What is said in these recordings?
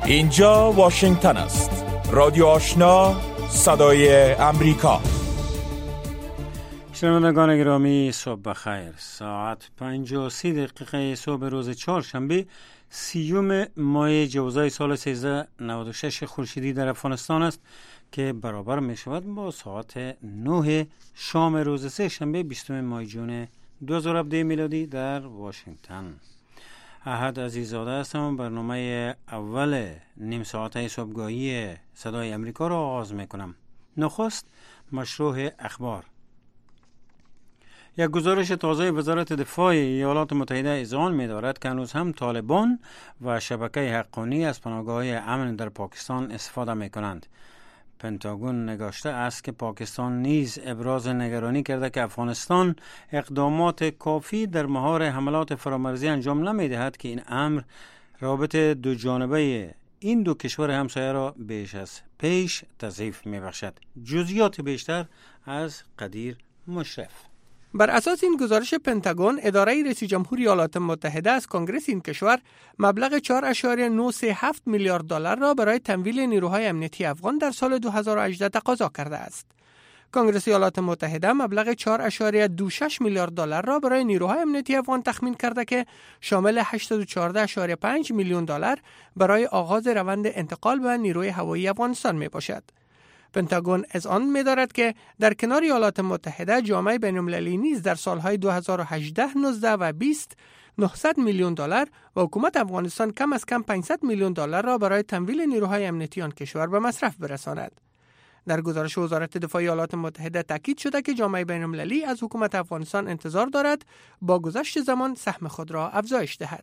اینجا واشنگتن است. رادیو آشنا، صدای امریکا. شنوندگان گرامی، صبح بخیر. ساعت 5:30 صبح روز چهارشنبه 30 ماه جوزای سال 1396 خورشیدی در افغانستان است که برابر می شود با ساعت 9 شام روز سه شنبه 20 ماه جون 2017 میلادی در واشنگتن. احد عزیزاده هستم. برنامه اول نیم ساعته صبحگاهی صدای امریکا را آغاز می کنم. نخست مشروع اخبار. یک گزارش تازه وزارت دفاع ایالات متحده اذعان می دارد که هنوز هم طالبان و شبکه حقانی از پناهگاه‌های امن در پاکستان استفاده می کنند. پنتاگون نگاشته است که پاکستان نیز ابراز نگرانی کرده که افغانستان اقدامات کافی در مهار حملات فرامرزی انجام نمی دهد که این امر رابطه دو جانبه این دو کشور همسایه را بیش از پیش تضعیف می بخشد. جزئیات بیشتر از قدیر مشرف. بر اساس این گزارش پنتاگون، اداره رئیس جمهور ایالات متحده از کنگره این کشور مبلغ 4.937 میلیارد دلار را برای تمویل نیروهای امنیتی افغان در سال 2018 تقاضا کرده است. کنگره ایالات متحده مبلغ 4.26 میلیارد دلار را برای نیروهای امنیتی افغان تخمین کرده که شامل 814.5 میلیون دلار برای آغاز روند انتقال به نیروی هوایی افغانستان می باشد. پنتاگون اذعان می‌دارد که در کنار ایالات متحده جامعه بین‌المللی نیز در سالهای 2018, 19 و 20 900 میلیون دلار و حکومت افغانستان کم از کم 500 میلیون دلار را برای تمویل نیروهای امنیتی آن کشور به مصرف برساند. در گزارش وزارت دفاع ایالات متحده تاکید شده که جامعه بین‌المللی از حکومت افغانستان انتظار دارد با گذشت زمان سهم خود را افزایش دهد.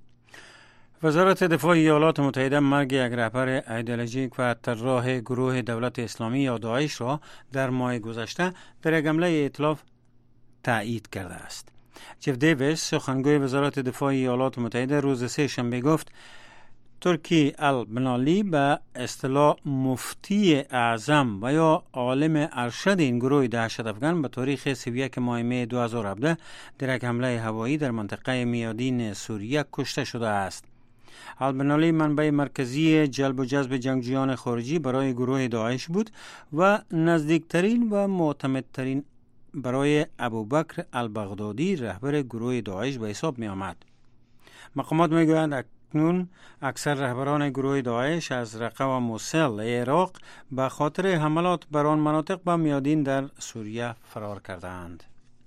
وزارت دفاع ایالات متحده مرگ یک رهبر ایدئولوژیک و طراح گروه دولت اسلامی یا داعش را در ماه گذشته در یک حمله ائتلاف تایید کرده است. جف دیویس، سخنگوی وزارت دفاع ایالات متحده، روز سه شنبه گفت ترکی البنالی به اصطلاح مفتی اعظم و یا عالم ارشد این گروه دهشت افغان به تاریخ 31 ماه می 2017 در یک حمله هوایی در منطقه میادین سوریه کشته شده است. البنالی منبع مرکزی جلب و جذب جنگجویان خارجی برای گروه داعش بود و نزدیکترین و معتمدترین برای ابوبکر البغدادی رهبر گروه داعش به حساب می آمد. مقامات می گویند اکنون اکثر رهبران گروه داعش از رقه و موصل عراق به خاطر حملات بر آن مناطق به میادین در سوریه فرار کردند.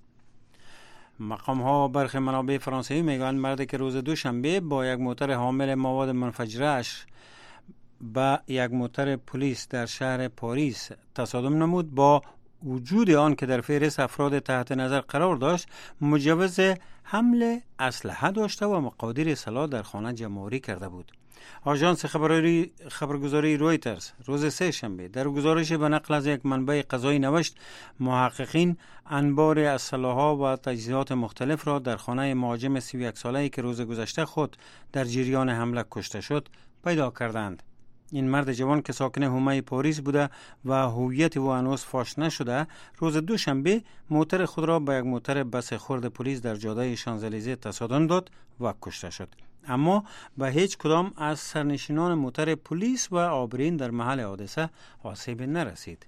مقام ها برخی منابع فرانسوی میگویند مردی که روز دوشنبه با یک موتر حامل مواد منفجره‌اش با یک موتر پلیس در شهر پاریس تصادم نمود، با وجود آن که در فهرست افراد تحت نظر قرار داشت مجوز حمل اسلحه داشته و مقادیر سلاح در خانه جمع‌آوری کرده بود. آژانس خبرگزاری رویترز روز سه شنبه در گزارش به نقل از یک منبع قضایی نوشت محققین انبار اسلحه‌ها و تجهیزات مختلف را در خانه مهاجم 31 ساله‌ای که روز گذشته خود در جریان حمله کشته شد پیدا کردند. این مرد جوان که ساکن حومه پاریس بوده و هویت او هنوز فاش نشده، روز دوشنبه موتر خود را به یک موتر بس خرد پلیس در جاده شانزلیزه تصادم داد و کشته شد، اما به هیچ کدام از سرنشینان موتر پلیس و عابرین در محل حادثه آسیب نرسید.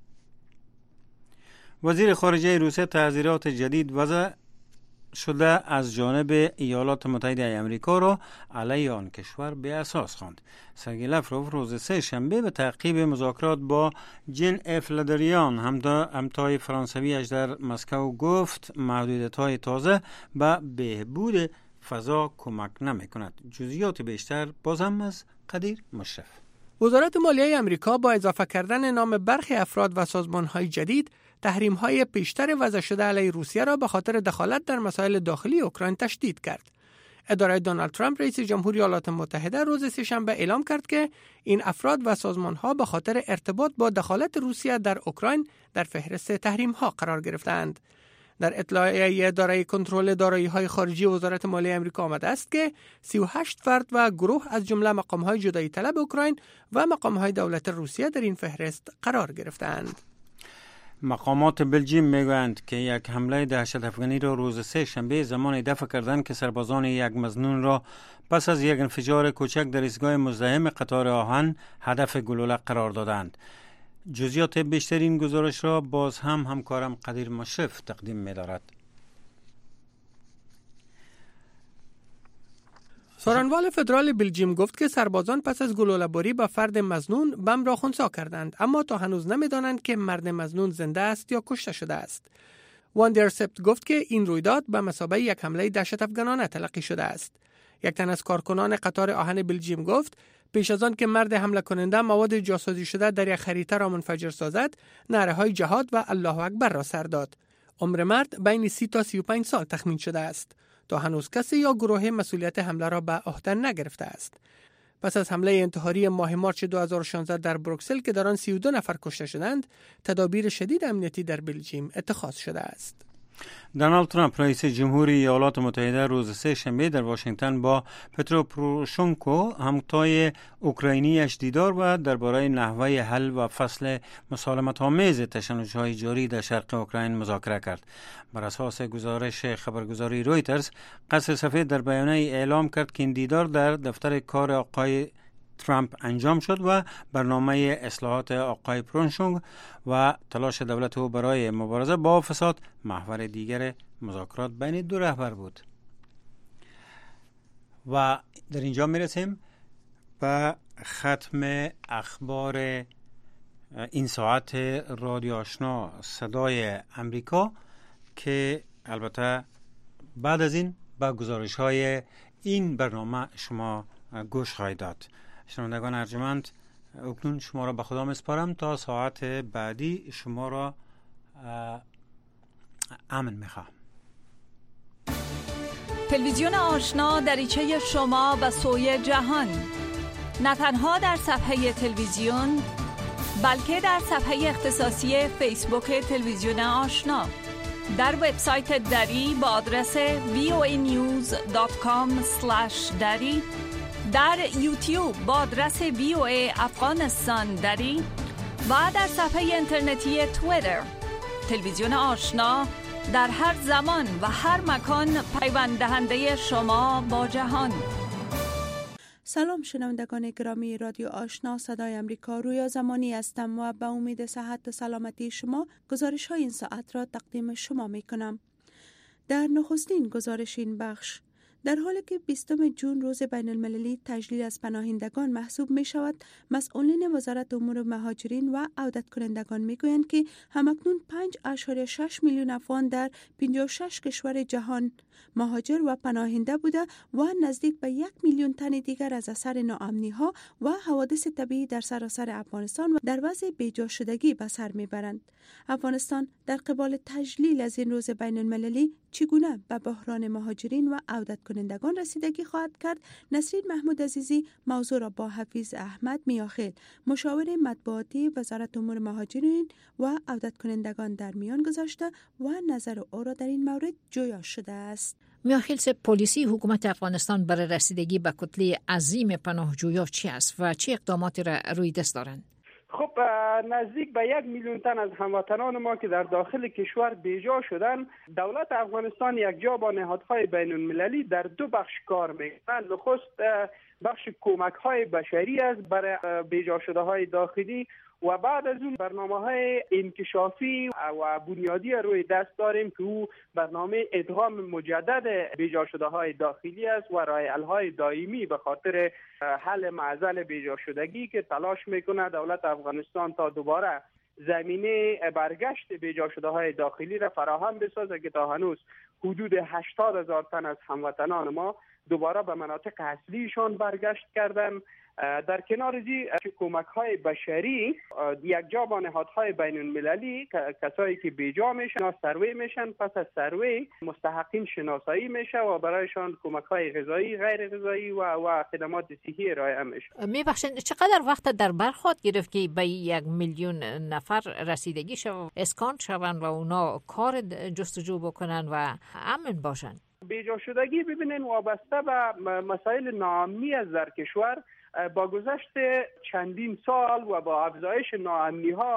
وزیر خارجه روسیه تحذیرات جدید وضع شده از جانب ایالات متحده امریکا را علیه آن کشور به اساس خواند. سرگئی لاوروف روز سه شنبه به تعقیب مذاکرات با جین اف لدریان همتای فرانسویش در مسکو گفت محدودیت‌های تازه به بهبود فضا کمک نمی کند. جزئیات بیشتر بازم از قدیر مشرف. وزارت مالیه امریکا با اضافه کردن نام برخی افراد و سازمان‌های جدید، تحریم‌های پیشتر وضع شده علیه روسیه را به خاطر دخالت در مسائل داخلی اوکراین تشدید کرد. اداره دونالد ترامپ رئیس جمهور ایالات متحده روز سه‌شنبه اعلام کرد که این افراد و سازمان‌ها به خاطر ارتباط با دخالت روسیه در اوکراین در فهرست تحریم‌ها قرار گرفتند. در اطلاعیه اداره کنترل دارایی‌های خارجی وزارت مالیه آمریکا آمده است که 38 فرد و گروه از جمله مقام‌های جدایی طلب اوکراین و مقام‌های دولت روسیه در این فهرست قرار گرفتند. مقامات بلژیم میگویند که یک حمله دهشت افغانی را روز سه شنبه زمان دفع کردند که سربازان یک مظنون را پس از یک انفجار کوچک در ایستگاه مزدحم قطار آهن هدف گلوله قرار دادند. جزئیات بیشتر این گزارش را باز هم همکارم قدیر مشرف تقدیم می‌دارد. سارنوال فدرال بلژیم گفت که سربازان پس از گلوله‌باری به فرد مظنون بم را خنثی کردند، اما تا هنوز نمی‌دانند که مرد مظنون زنده است یا کشته شده است. واندرسپت گفت که این رویداد به مثابه یک حمله دهشت افغانانه تلقی شده است. یک تن از کارکنان قطار آهن بلژیم گفت پیش از آن که مرد حمله کننده مواد جاسازی شده در یک خریطه را منفجر سازد، نعره‌های جهاد و الله اکبر را سر داد. عمر مرد بین 30 تا 35 سال تخمین شده است. تا هنوز کسی یا گروه مسئولیت حمله را به عهده نگرفته است. پس از حمله انتحاری ماه مارچ 2016 در بروکسل که در آن 32 نفر کشته شدند، تدابیر شدید امنیتی در بلژیم اتخاذ شده است. دونالد ترامپ رئیس جمهوری ایالات متحده روز سه شنبه در واشنگتن با پترو پروشنکو همتای اوکراینیش دیدار و درباره نحوه حل و فصل مسالمت‌آمیز تشنج‌های جاری در شرق اوکراین مذاکره کرد. بر اساس گزارش خبرگزاری رویترز، قصر سفید در بیانیه اعلام کرد که این دیدار در دفتر کار آقای ترامپ انجام شد و برنامه اصلاحات آقای پروشنکو و تلاش دولت او برای مبارزه با فساد محور دیگر مذاکرات بین دو رهبر بود. و در اینجا میرسیم به ختم اخبار این ساعت رادیو آشنا صدای امریکا که البته بعد از این با گزارش های این برنامه شما گوش خواهید داد. شنوندگان ارجمند، اکنون شما را به خدا میسپارم تا ساعت بعدی شما را امن میخوام. تلویزیون آشنا دریچه شما به سوی جهان، نه تنها در صفحه تلویزیون بلکه در صفحه اختصاصی فیسبوک تلویزیون آشنا، در وبسایت دری با آدرس voanews.com/dari، در یوتیوب با آدرس VOA افغانستان دری و در صفحه اینترنتی توییتر. تلویزیون آشنا در هر زمان و هر مکان پیوند دهنده شما با جهان. سلام شنوندگان گرامی رادیو آشنا صدای امریکا، رویا زمانی هستم و به امید صحت و سلامتی شما گزارش های این ساعت را تقدیم شما می کنم. در نخستین گزارش این بخش، در حالی که 20 جون روز بین المللی تجلیل از پناهندگان محسوب می شود، مسئولین وزارت امور مهاجرین و عودت کنندگان می گویند که همکنون 5.6 میلیون افغان در 56 کشور جهان مهاجر و پناهنده بوده و نزدیک به 1 میلیون تن دیگر از اثر ناامنی ها و حوادث طبیعی در سراسر افغانستان و در وضع بیجا شدگی به سر می برند. افغانستان در قبال تجلیل از این روز بین المللی چگونه به بحران مهاجرین و عودت کنندگان رسیدگی خواهد کرد؟ نسرین محمود عزیزی موضوع را با حفیظ احمد میاخیل، مشاور مطبوعاتی وزارت امور مهاجرین و عودت کنندگان در میان گذاشته و نظر او را در این مورد جویا شده است. میاخیل، پلیسی حکومت افغانستان برای رسیدگی به کتله عظیم پناهجویان چی است و چه اقداماتی را روی دست دارند؟ خب نزدیک به 1 میلیون تن از هموطنان ما که در داخل کشور بیجا شدن، دولت افغانستان یک جا با نهادهای بین المللی در 2 بخش کار میکنند. نخست بخش کمک های بشری است برای بیجا شده های داخلی و بعد از اون برنامه‌های انکشافی و بنیادی روی دست داریم که او برنامه ادغام مجدد بیجا شده های داخلی است و راه حل‌های دائمی به خاطر حل معضل بیجا شدگی که تلاش میکنه دولت افغانستان تا دوباره زمینه برگشت بیجا شده های داخلی را فراهم بسازه که تا هنوز حدود 80,000 تن از هموطنان ما دوباره به مناطق اصلیشان برگشت کردن. در کنار زی کمک های بشری یک جا با نهادهای بین المللی کسایی که بیجا میشن سروی میشن، پس از سروی مستحقین شناسایی میشه و برایشان کمک های غذایی، غیر غذایی و خدمات صحی ارائه میشه. میبخشید چقدر وقت در بر خواهد گرفت که به 1 میلیون نفر رسیدگی شود، اسکان شوند و اونا کار جستجو بکنن و امن باشن؟ بیجا شدگی ببینین وابسته به مسائل ناامنی از در کشور با گذشت چندین سال و با افزایش ناامنی ها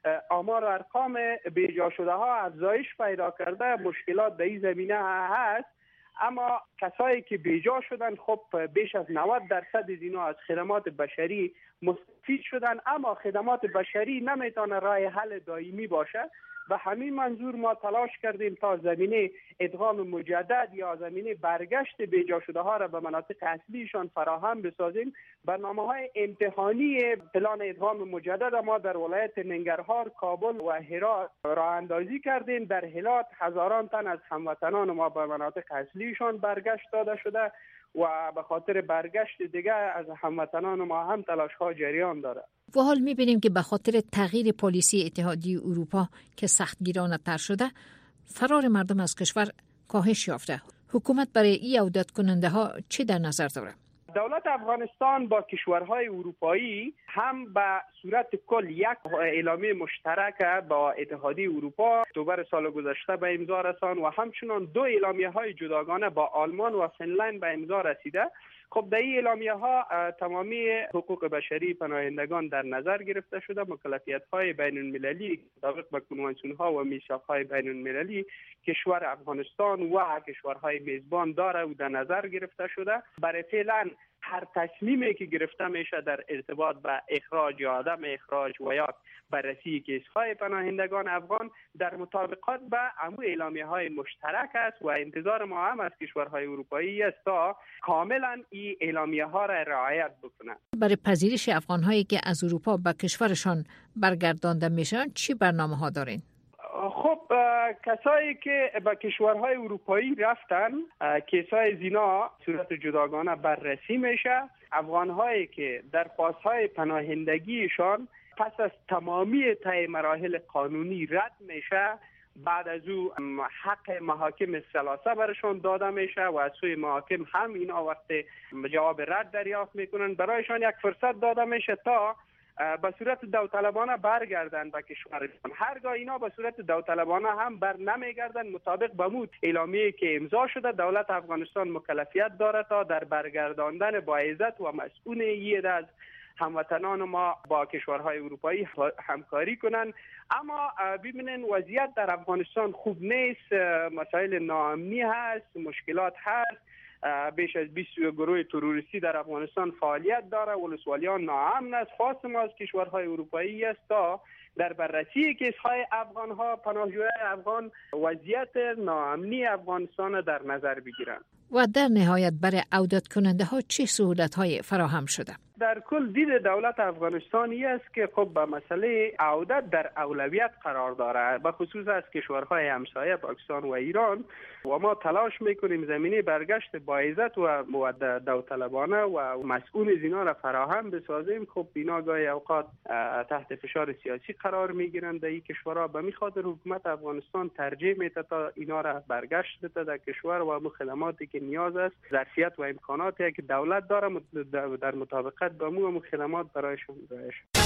آمار ارقام بیجا شده ها افزایش پیدا کرده، مشکلات در این زمینه هست. اما کسایی که بیجا شدن خب بیش از 90% از اینا از خدمات بشری مستفید شدن، اما خدمات بشری نمیتونه راه حل دائمی باشه. و همین منظور ما تلاش کردیم تا زمینه ادغام مجدد یا زمینه برگشت بیجا شده ها را به مناطق اصلیشان فراهم بسازیم. برنامه‌های امتحانی پلان ادغام مجدد ما در ولایت ننگرهار، کابل و هرات راه اندازی کردیم. در هرات هزاران تن از هموطنان ما به مناطق اصلیشان برگشت داده شده و به خاطر برگشت دیگه از هموطنان ما هم تلاش ها جریان داره. و حال می‌بینیم که به خاطر تغییر پالیسی اتحادیه اروپا که سختگیرانه تر شده، فرار مردم از کشور کاهش یافته. حکومت برای این عودت کننده ها چی در نظر داره؟ دولت افغانستان با کشورهای اروپایی هم به صورت کل یک اعلامیه مشترک با اتحادیه اروپا اکتبر سال گذشته به امضا رساند و همچنان 2 اعلامیه‌های جداگانه با آلمان و فنلند به امضا رسیده. خب در این اعلامیه ها تمامی حقوق بشری پناهندگان در نظر گرفته شده. مکلفیت های بین المللی مطابق با کنوانسیون ها و میثاق های بین المللی کشور افغانستان و کشورهای میزبان داره و در نظر گرفته شده. برای فعلا هر تصمیمی که گرفته میشه در ارتباط به اخراج یا عدم اخراج و یا بررسی کیس‌های پناهندگان افغان در مطابقت به امو اعلامیه‌های مشترک است و انتظار ما هم از کشورهای اروپایی است تا کاملا این اعلامیه‌ها را رعایت بکنند. برای پذیرش افغان‌هایی که از اروپا به کشورشان برگردانده میشن چی برنامه‌ها دارین؟ خب کسایی که به کشورهای اروپایی رفتن کیس‌های زنا صورت جداگانه بررسی میشه. افغان‌هایی که درخواست‌های پناهندگیشان پس از تمامی طی مراحل قانونی رد میشه، بعد از او حق محاکم ثلاثه برشان داده میشه و از سوی محاکم هم اینا وقت جواب رد دریافت میکنن برایشان یک فرصت داده میشه تا به صورت داوطلبانه برگردن به کشورشان. هرگاه اینا به صورت داوطلبانه هم بر نمیگردن مطابق به مود اعلامیه‌ای که امضا شده، دولت افغانستان مکلفیت داره تا در برگرداندن با عزت و مسئولیت از هموطنان ما با کشورهای اروپایی همکاری کنن. اما ببینن وضعیت در افغانستان خوب نیست، مسائل ناامنی هست، مشکلات هست. بیش از 20 گروه تروریستی در افغانستان فعالیت داره، ولسوالیان ناامن است. خواست ما از کشورهای اروپایی است تا در بررسی کیس‌های افغان‌ها، پناهجویان افغان، وضعیت ناامنی افغانستان در نظر بگیرند. و در نهایت برای عودت کننده ها چه سهولت‌های فراهم شده؟ در کل دید دولت افغانستانی است که خب به مسئله عودت در اولویت قرار داره، به خصوص از کشورهای همسایه پاکستان و ایران، و ما تلاش میکنیم زمینه برگشت با عزت و داوطلبانه و مسئول از اینا را فراهم بسازیم. خب اینا گاهی اوقات تحت فشار سیاسی قرار میگیرند در این کشورها. به می خاطر حکومت افغانستان ترجیح میده تا اینا را برگشت بده در کشور و خدماتی که نیاز است، ظرفیت و امکاناتی که دولت داره در مطابقت با مو خدمات برایشان ارائه شود.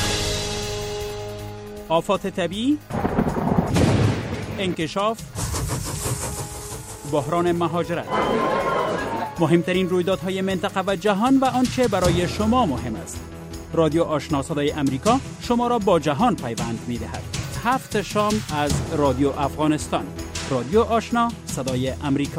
آفات طبیعی، انکشاف، بحران مهاجرت، مهمترین رویدادهای منطقه و جهان و آنچه برای شما مهم است. رادیو آشنا صدای امریکا شما را با جهان پیوند می‌دهد. 7 شام از رادیو افغانستان. رادیو آشنا صدای امریکا.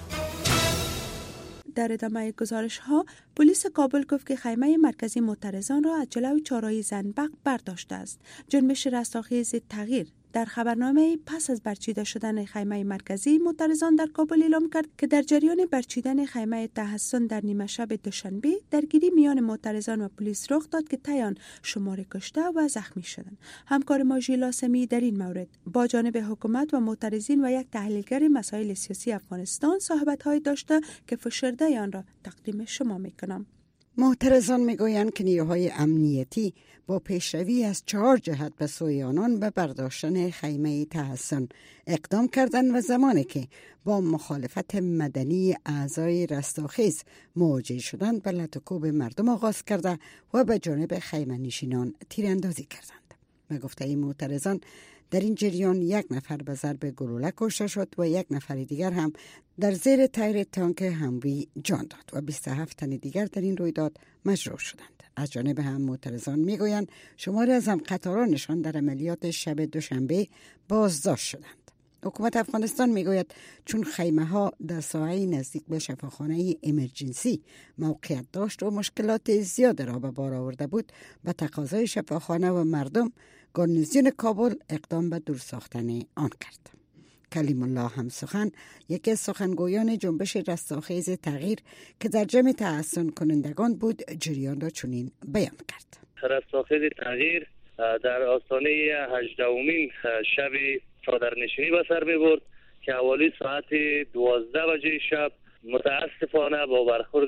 در ادامه گزارش ها، پلیس کابل گفت که خیمه مرکزی معترضان را از جلوی چهارراه زنبق برداشته است. جنبش رستاخیز تغییر در خبرنامه پس از برچیده شدن خیمه مرکزی معترضان در کابل اعلام کرد که در جریان برچیدن خیمه تحسن در نیمه شب دوشنبه درگیری میان معترضان و پلیس رخ داد که طی شمار کشته و زخمی شدند. همکار ما ژیلا سمی در این مورد با جانب حکومت و معترضین و یک تحلیلگر مسائل سیاسی افغانستان صحبت‌هایی داشته که فشرده آن را تقدیم شما می‌کنم. معترضان میگویند که نیروهای امنیتی با پیشروی از 4 جهت به سوی آنان به برداشتن خیمه تحسن اقدام کردند و زمانی که با مخالفت مدنی اعضای رستاخیز مواجه شدند به لطوکوب مردم آغاز کرده و به جانب خیمه نشینان تیراندازی کردند. به گفته این معترضان در این جریان 1 نفر به ضرب گلوله کشته شد و 1 نفر دیگر هم در زیر تایر تانک هموی جان داد و 27 تن دیگر در این رویداد مجروح شدند. از جانب هم معترضان میگویند شماری از هم قطارانشان در عملیات شب دوشنبه بازداشت شدند. حکومت افغانستان میگوید چون خیمه ها در ساحه نزدیک به شفاخانه امرجنسی موقعیت داشت و مشکلات زیاد را به بار آورده بود، به تقاضای شفاخانه و مردم گارنیزیون کابل اقدام به دور ساختن آن کرد. کلیم الله همسخن، یکی از سخنگویان جنبش رستاخیز تغییر که در جمع تحسن کنندگان بود، جریان را چنین بیان کرد. رستاخیز تغییر در آستانه 18مین شب چادرنشینی به سر می برد که حوالی ساعت 12 بجه شب متاسفانه با برخورد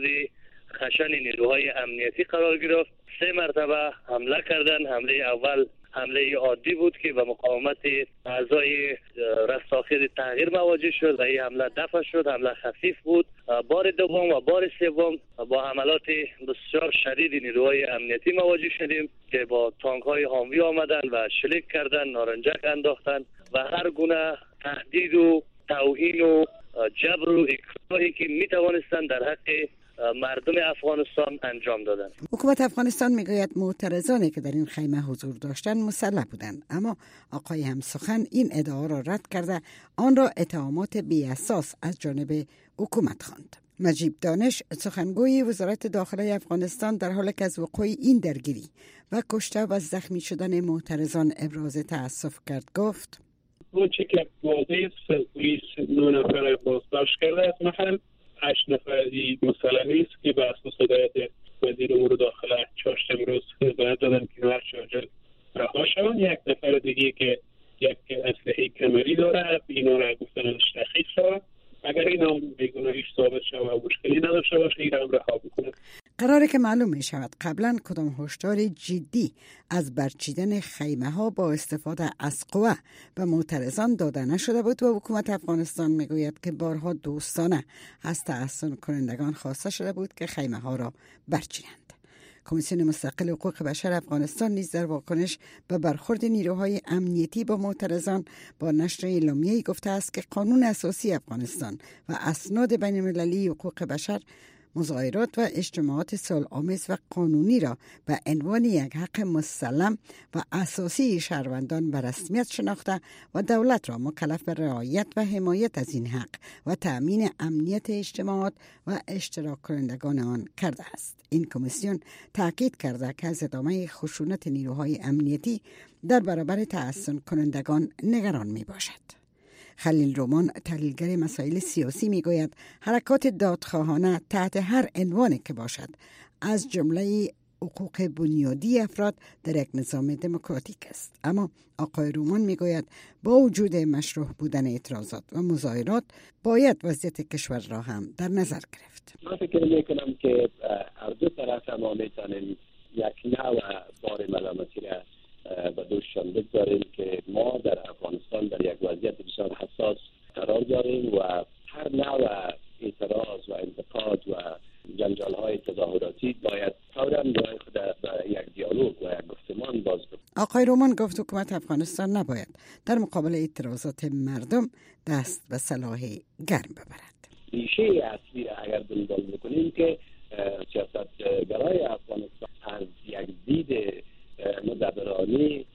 خشن نیروهای امنیتی قرار گرفت. 3 مرتبه حمله کردند. حمله اول حمله عادی بود که به مقاومت اعضای رستاخیز تغییر مواجه شد و این حمله دفع شد. حمله خفیف بود. بار دوم و بار سوم با حملات بسیار شدید نیروهای امنیتی مواجه شدیم که با تانک های هاموی آمدن و شلیک کردن، نارنجک انداختن و هر گونه تهدید و توهین و جبر و اکراهی که می توانستند در حق مردم افغانستان انجام دادند. حکومت افغانستان میگوید معترضانی که در این خیمه حضور داشتند مسلح بودند، اما آقای همسخن این ادعا را رد کرده آن را اتهامات بی اساس از جانب حکومت خواند. مجیب دانش، سخنگوی وزارت داخله افغانستان، در حالی که از وقوع این درگیری و کشته و زخمی شدن معترضان ابراز تأسف کرد، گفت: اون چه که واضح است پلیس 9 نفر بازداشت کرده از محل، 8 نفر مسلح نیست که به اساس هدایت وزیر امور داخله چهارشنبه امروز هدایت دادن که هر چه عاجل رها شوند. 1 نفر دیگه که یک اسلحه کمری داره، اینا را گفتن تحقیق شود. اگر اینا بیگناهیش ثابت شود و مشکلی نداشته باشه این را رها بکنه. قراره که معلوم می شود قبلا کدام هشدار جدی از برچیدن خیمه ها با استفاده از قوه به معترضان داده نشده بود و حکومت افغانستان می گوید که بارها دوستانه از تحسن کنندگان خواسته شده بود که خیمه ها را برچینند. کمیسیون مستقل حقوق بشر افغانستان نیز در واکنش به برخورد نیروهای امنیتی با معترضان با نشر اعلامیه‌ای گفته است که قانون اساسی افغانستان و اسناد بین‌المللی حقوق بشر مظاهرات و اجتماعات صلح‌آمیز و قانونی را به عنوان یک حق مسلم و اساسی شهروندان به رسمیت شناخته و دولت را مکلف به رعایت و حمایت از این حق و تأمین امنیت اجتماعات و اشتراک کنندگان آن کرده است. این کمیسیون تاکید کرده که از ادامه خشونت نیروهای امنیتی در برابر تحسن کنندگان نگران می باشد. خلیل رومان، تحلیلگر مسائل سیاسی، میگوید حرکات دادخواهانه تحت هر عنوانی که باشد از جمله حقوق بنیادی افراد در یک نظام دموکراتیک است. اما آقای رومان میگوید با وجود مشروع بودن اعتراضات و مظاهرات باید وضعیت کشور را هم در نظر گرفت. من فکر میکنم که هر دو طرف ما میتونیم یک نوع بار ملامتی را به دوششان بگذاریم که ما در افغانستان در یک وضعیت بسیار حساس قرار داریم و هر نوع اعتراض و انتقاد و جنجال‌های تظاهراتی باید فوراً برای خود به یک دیالوگ و یک گفتمان باز کنیم. آقای رومان گفت حکومت افغانستان نباید در مقابل اعتراضات مردم دست به سلاح گرم ببرد. ریشه اصلی اگر دنبال بکنیم که سیاستگرای افغانستان از یک دید مدبرانه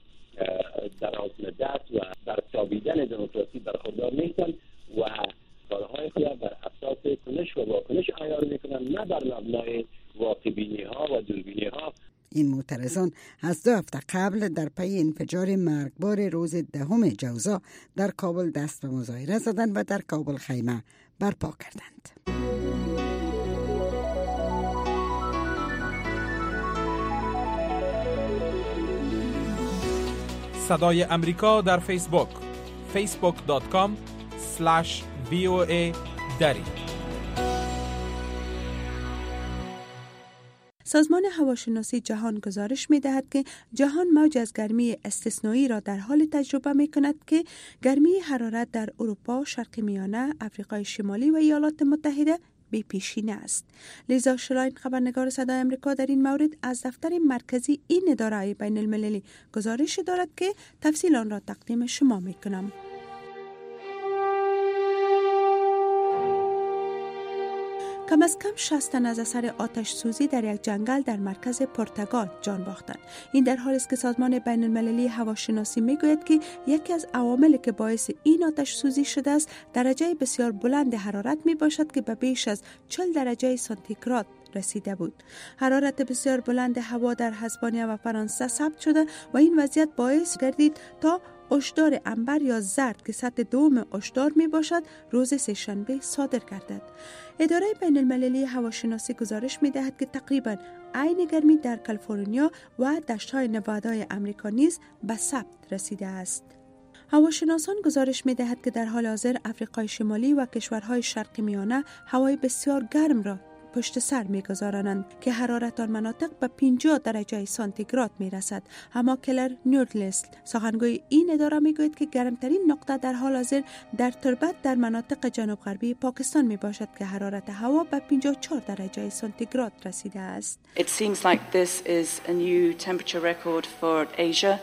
دراز مدت و برتابیدن دموکراسی برخوردار نیستند و کارهای خود بر اساس کنش و واکنش عیار میکنند، نه بر مبنای واقع‌بینی ها و دوربینی ها. این معترضان از 2 هفته قبل در پی انفجار مرگبار روز 10 جوزا در کابل دست به مظاهره زدند و در کابل خیمه برپا کردند. صدای امریکا در فیسبوک facebook.com/VOA دری. سازمان هواشناسی جهان گزارش می دهد که جهان موج از گرمی استثنایی را در حال تجربه می کند که گرمی حرارت در اروپا، شرق میانه، آفریقای شمالی و ایالات متحده بی پیشینه است. لیزا شلاین خبرنگار صدای آمریکا در این مورد از دفتر مرکزی این اداره بین المللی گزارش دارد که تفصیل آن را تقدیم شما میکنم. کم از کم 60 تن از اثر آتش سوزی در یک جنگل در مرکز پرتغال جان باختند. این در حالی است که سازمان بین المللی هواشناسی میگوید که یکی از عواملی که باعث این آتش سوزی شده است درجه بسیار بلند حرارت می باشد که به بیش از 40 درجه سانتیگراد رسیده بود. حرارت بسیار بلند هوا در اسپانیا و فرانسه ثبت شده و این وضعیت باعث گردید تا هشدار عنبر یا زرد که سطح دوم هشدار می باشد روز سه‌شنبه صادر گردد. اداره بین المللی هواشناسی گزارش می دهد که تقریبا عین گرمی در کالیفرنیا و دشت‌های نوادای امریکا نیز به ثبت رسیده است. هواشناسان گزارش می دهد که در حال حاضر افریقای شمالی و کشورهای شرق میانه هوای بسیار گرم را پشت سر می‌گذارند که حرارت آن مناطق به 50 درجه سانتیگراد می‌رسد. اما کلر نورتلست سخنگوی این اداره می‌گوید که گرمترین نقطه در حال حاضر در تربت در مناطق جنوب غربی پاکستان میباشد که حرارت هوا به 54 درجه سانتیگراد رسیده است. It seems like this is a new temperature record for Asia.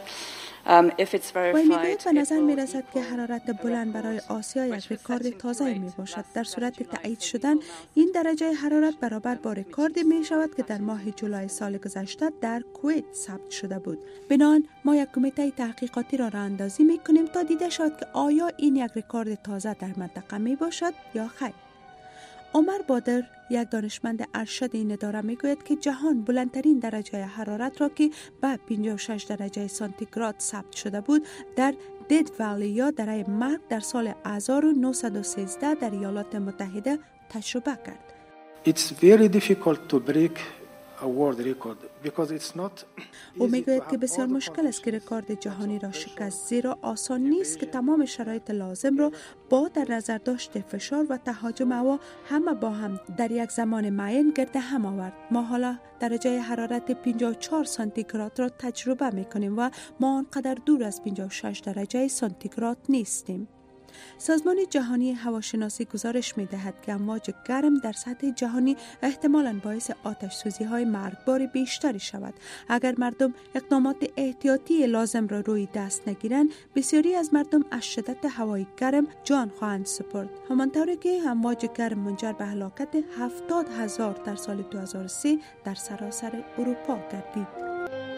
و میگوید به نظر می رسد که حرارت بلند برای آسیا یک رکورد تازه می باشد. در صورت تایید شدن این درجه حرارت برابر با رکوردی می شود که در ماه جولای سال گذشته در کویت ثبت شده بود. بنابراین ما یک کمیته تحقیقاتی را راهاندازی می کنیم تا دیده شود که آیا این یک رکورد تازه در منطقه می باشد یا خیر. عمر بادر یک دانشمند ارشد این اداره میگوید که جهان بلندترین درجه حرارت را که به 56 درجه سانتیگراد ثبت شده بود در دید ولی یا دره مرگ در سال 1913 در ایالات متحده تجربه کرد. It's very difficult to break a world record because it's not. او میگوید که بسیار مشکل است که رکورد جهانی را شکست، زیرا آسان نیست که تمام شرایط لازم را با در نظر داشت فشار و تهاجم هوا همه با هم در یک زمان معین گرد هم آورد. ما حالا درجه حرارت 54 سانتیگراد را تجربه میکنیم و ما آنقدر دور از 56 درجه سانتیگراد نیستیم. سازمان جهانی هواشناسی گزارش می دهد که امواج گرم در سطح جهانی احتمالاً باعث آتش سوزی های مرگبار بیشتری شود. اگر مردم اقدامات احتیاطی لازم را روی دست نگیرند، بسیاری از مردم از شدت هوای گرم جان خواهند سپرد. همانطوری که امواج گرم منجر به هلاکت 70,000 در سال 2003 در سراسر اروپا گردید.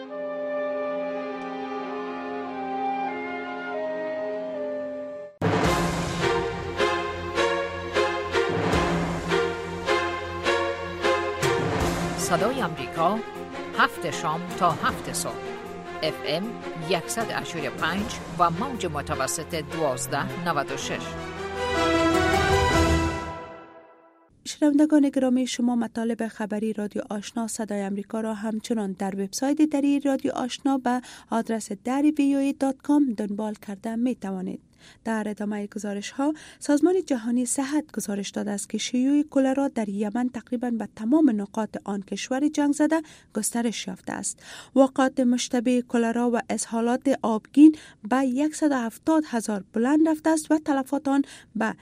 صدای آمریکا 7 شام تا 7 صبح FM 100.5 و موج متوسط 1296. شنوندگان گرامی، شما مطالب خبری رادیو آشنا صدای آمریکا را همچنان در وبسایت دری رادیو آشنا به آدرس dari.voa.com دنبال کرده می توانید. در ادامه گزارش ها سازمان جهانی صحت گزارش داده است که شیوع کلرا در یمن تقریبا به تمام نقاط آن کشور جنگ زده گسترش یافته است. واقعات مشتبه کلرا و اسهالات آبگین به 170,000 بلند رفته است و تلفات آن به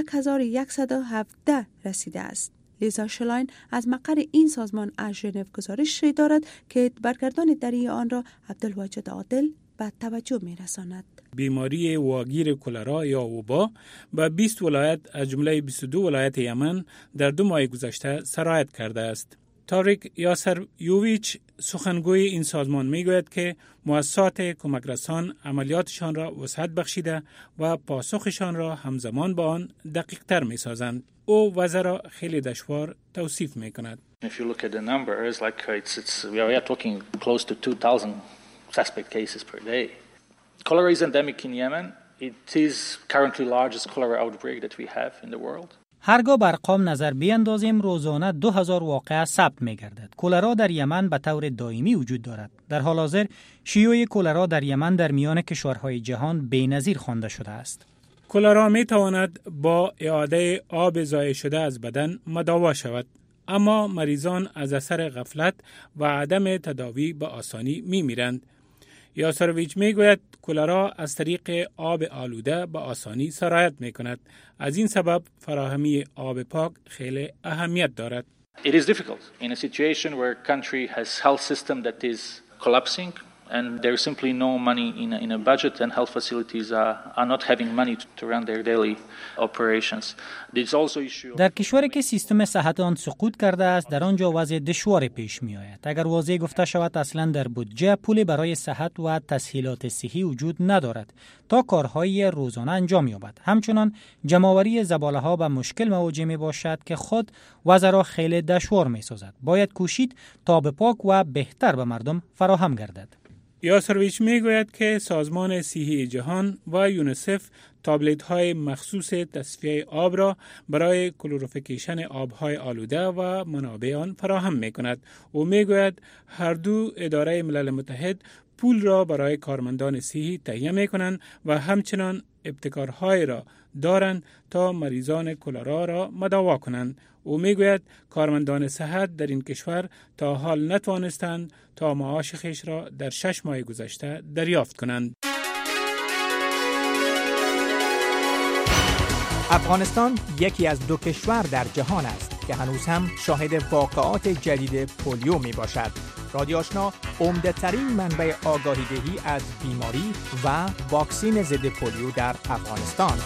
1117 رسیده است. لیزا شلاین از مقر این سازمان از ژنو گزارش دارد که برگردان دری آن را عبدالواجد عادل به توجه می رساند. بیماری واگیر کلرا یا وبا به 20 ولایت از جمله 22 ولایت یمن در 2 ماه گذشته سرایت کرده است. تاریک یاسر یوویچ سخنگوی این سازمان میگوید که مؤسسات کمک رسان عملیاتشان را وسعت بخشیده و پاسخشان را همزمان با آن دقیق تر می سازند. او وضع را خیلی دشوار توصیف می کند. If you look at the numbers, like we are talking close to 2,000 suspect cases per day. Cholera is endemic in Yemen. It is currently the largest cholera outbreak that we have in the world. هرگاه بر ارقام نظر بیندازیم روزانه 2000 واقعه ثبت می‌گردد. کلرا در یمن به طور دائمی وجود دارد. در حال حاضر شیوع کلرا در یمن در میان کشورهای جهان بی‌نظیر خوانده شده است. کلرا می‌تواند با اعاده آب ضایع شده از بدن مداوا شود، اما مریضان از اثر غفلت و عدم تداوی به آسانی می‌میرند. یاسرویچ میگوید کلرا از طریق آب آلوده به آسانی سرایت میکند. از این سبب فراهمی آب پاک خیلی اهمیت دارد. It is difficult in a situation where a country has health system that is collapsing and there is simply no money in a budget and health facilities are not having money to run their daily operations. There is also issue. در کشوری که سیستم صحت آن سقوط کرده است در آنجا وضع دشوار پیش می آید. اگر واضح گفته شود اصلا در بودجه پولی برای صحت و تسهیلات صحی وجود ندارد تا کارهای روزانه انجام یابد. همچنان جمع‌آوری زباله ها به مشکل مواجه می باشد که خود وضع را خیلی دشوار می سازد. باید کوشید تا به پاک و بهتر به مردم فراهم گردد. یاسرویچ میگوید که سازمان صحی جهان و یونیسف تابلت‌های مخصوص تصفیه آب را برای کلوریفیکیشن آب‌های آلوده و منابع آن فراهم می‌کند. او میگوید هر دو اداره ملل متحد پول را برای کارمندان صحی تهیه می‌کنند و همچنان ابتکارهای را دارند تا مریضان کلرا را مداوا کنند. او میگوید کارمندان صحت در این کشور تا حال نتوانستند تا معاش خیش را در 6 ماه گذشته دریافت کنند. افغانستان یکی از 2 کشور در جهان است که هنوز هم شاهد واقعات جدید پولیو می باشد. رادیو آشنا عمده ترین منبع آگاهی دهی از بیماری و واکسین ضد پولیو در افغانستان.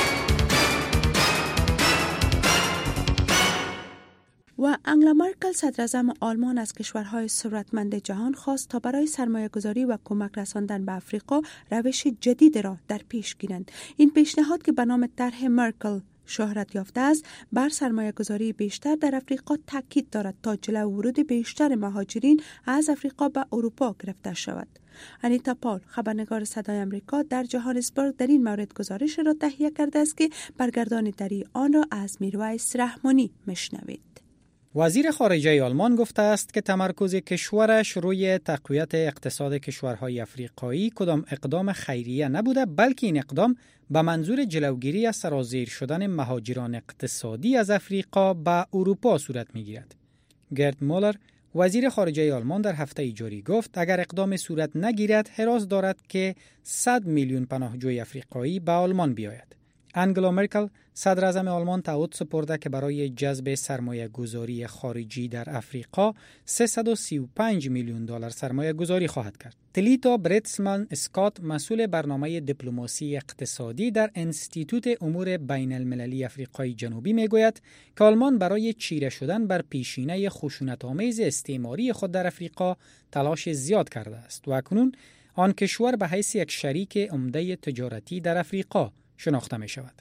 و انگلا مرکل صدراعظم آلمان از کشورهای ثروتمند جهان خواست تا برای سرمایه‌گذاری و کمک رساندن به افریقا روش جدید را در پیش گیرند. این پیشنهاد که به نام طرح مرکل شهرت یافته است بر سرمایه‌گذاری بیشتر در افریقا تاکید دارد تا جلو ورود بیشتر مهاجرین از افریقا به اروپا گرفته شود. انیتا پال خبرنگار صدای آمریکا در جوهانسبورگ در این مورد گزارش را تهیه کرده است که برگردانیدنی آن را از میرویس رحمانی میشنوید. وزیر خارجه آلمان گفته است که تمرکز کشورش روی تقویت اقتصاد کشورهای افریقایی کدام اقدام خیریه نبوده، بلکه این اقدام به منظور جلوگیری از سرازیر شدن مهاجران اقتصادی از افریقا به اروپا صورت می‌گیرد. گرت مولر وزیر خارجه آلمان در هفته جاری گفت اگر اقدام صورت نگیرد حراس دارد که 100 میلیون پناهجوی افریقایی به آلمان بیاید. انگلا مرکل صدر اعظم آلمان تعهد سپرده که برای جذب سرمایه گذاری خارجی در افریقا 335 میلیون دلار سرمایه گذاری خواهد کرد. تلیتا بریتسمن اسکات مسئول برنامه دیپلماسی اقتصادی در انستیتوت امور بین المللی افریقای جنوبی میگوید که آلمان برای چیره شدن بر پیشینه خشونت‌آمیز استعماری خود در افریقا تلاش زیاد کرده است و اکنون آن کشور به حیث یک شریک عمده تجارتی در افریقا شناخته می شود.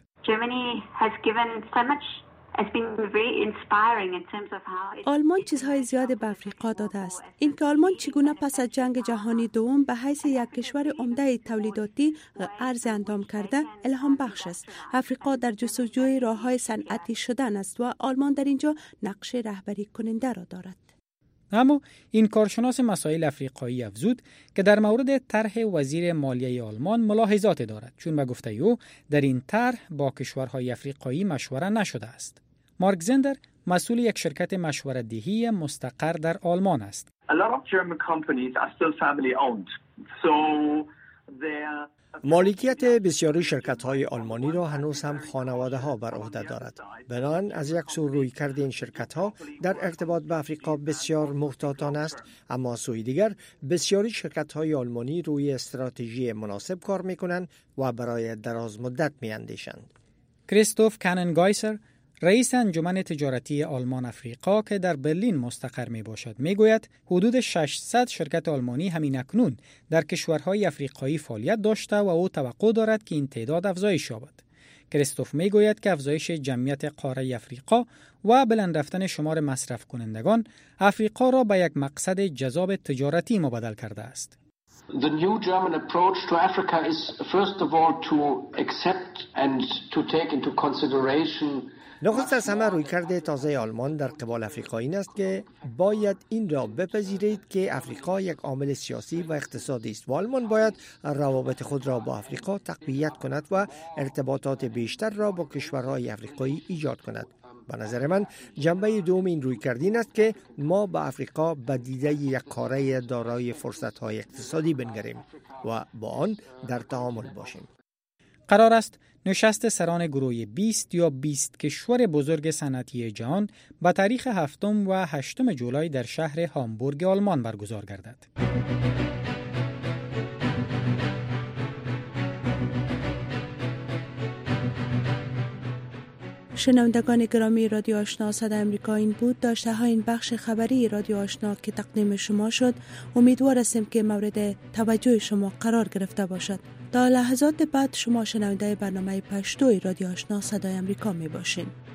آلمان چیزهای زیادی به افریقا داده است. اینکه آلمان چگونه پس از جنگ جهانی دوم به حیث یک کشور عمده تولیداتی ارز اندام کرده الهام بخش است. افریقا در جستجوی راههای صنعتی شدن است و آلمان در اینجا نقش رهبری کننده را دارد. اما این کارشناس مسائل افریقایی افزود که در مورد طرح وزیر مالیه آلمان ملاحظات دارد، چون به گفته او در این طرح با کشورهای افریقایی مشوره نشده است. مارک زندر مسئول یک شرکت مشوره‌دهی مستقر در آلمان است. مالکیت بسیاری شرکت‌های آلمانی را هنوز هم خانواده‌ها بر عهده دارد. بنابراین از یک سو رویکرد این شرکت‌ها در ارتباط به افریقا بسیار محتاطانه است، اما سوی دیگر بسیاری شرکت‌های آلمانی روی استراتژی مناسب کار می‌کنند و برای دراز مدت می‌اندیشند. کریستوف کاننگایسر رئیس انجمن تجارتی آلمان افریقا که در برلین مستقر می باشد می گوید حدود 600 شرکت آلمانی همین اکنون در کشورهای افریقایی فعالیت داشته و او توقع دارد که این تعداد افزایش یابد. کریستوف می گوید که افزایش جمعیت قاره افریقا و بلند رفتن شمار مصرف کنندگان افریقا را به یک مقصد جذاب تجارتی مبدل کرده است. The new German approach to Africa is first of all to accept and to take into consideration. نخست از همه رویکرد تازه آلمان در قبال افریقا این است که باید این را بپذیرید که افریقا یک عامل سیاسی و اقتصادی است و آلمان باید روابط خود را با افریقا تقویت کند و ارتباطات بیشتر را با کشورهای افریقایی ایجاد کند. به نظر من جنبه دوم این رویکرد این است که ما به افریقا به دیده یک قاره دارای فرصت‌های اقتصادی بنگریم و با آن در تعامل باشیم. قرار است نشست سران گروه 20 یا 20 کشور بزرگ صنعتی جهان به تاریخ 7 و 8 جولای در شهر هامبورگ آلمان برگزار گردد. شنوندگان گرامی رادیو آشنا صدای امریکا، این بود داشته های این بخش خبری رادیو آشنا که تقدیم شما شد. امیدوار هستیم که مورد توجه شما قرار گرفته باشد. تا لحظات بعد شما شنونده برنامه پشتوی رادیو آشنا صدای امریکا می باشین.